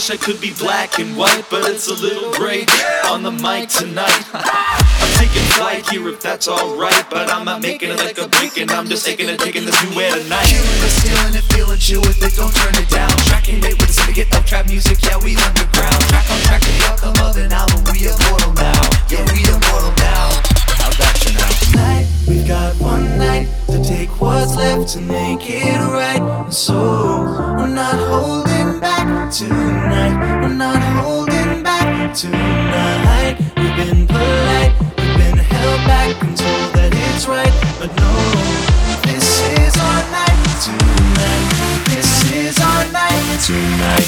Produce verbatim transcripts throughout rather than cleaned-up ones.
wish I could be black and white, but it's a little gray on the mic tonight. I'm taking flight here if that's alright, but I'm not making it like a beacon. I'm just taking it, taking this new air tonight. Feeling the stealing it, feeling chill with it, don't turn it down. Tracking it with the syndicate of trap music, yeah, we underground. Track on track to the outcome of an album, we immortal now. Yeah, we immortal now. How'd that turn out? Tonight, we've got one night to take what's left to make it right. And so, we're not holding back tonight. We're not holding back tonight. We've been polite, we've been held back and told that it's right. But no, this is our night tonight. This is our night tonight.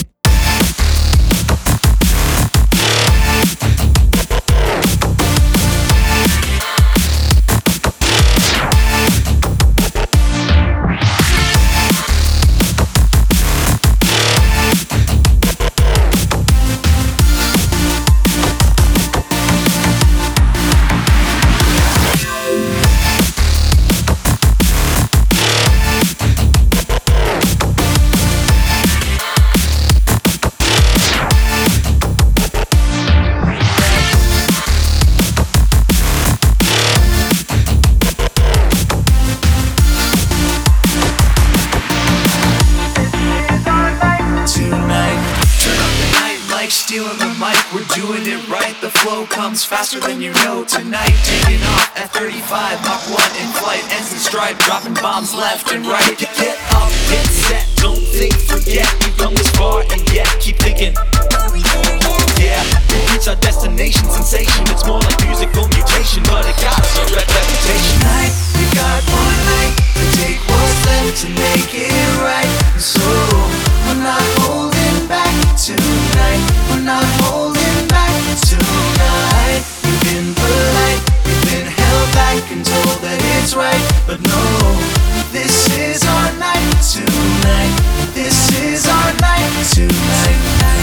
Stealing the mic, we're doing it right. The flow comes faster than you know tonight. Taking off F thirty-five, Mach one in flight, ends in stride, dropping bombs left and right. Get up, get set, don't think, forget. We've come this far and yet keep thinking. Yeah, we reach our destination, sensation. It's more like musical mutation, but it got us a reputation. Tonight, we got one night to take what's left to make it right. So, we're not holding back tonight. We're not holding back tonight. We've been polite, we've been held back and told that it's right. But no, this is our night tonight. This is our night tonight.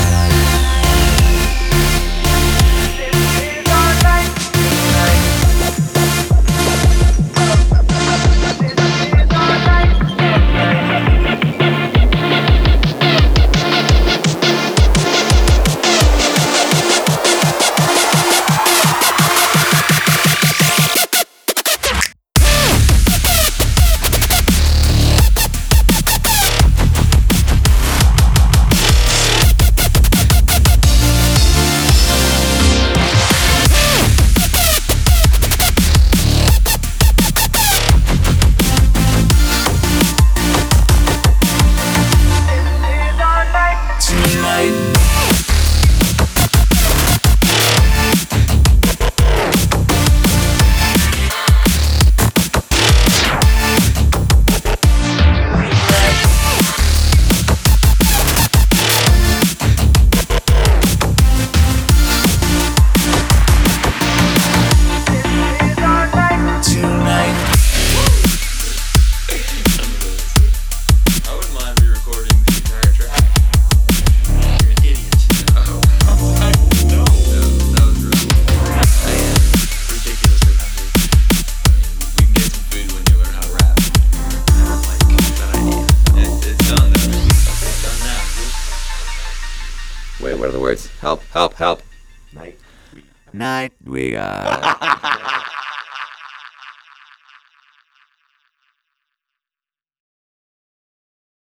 Wait, what are the words? Help, help, help. Night. Night we got.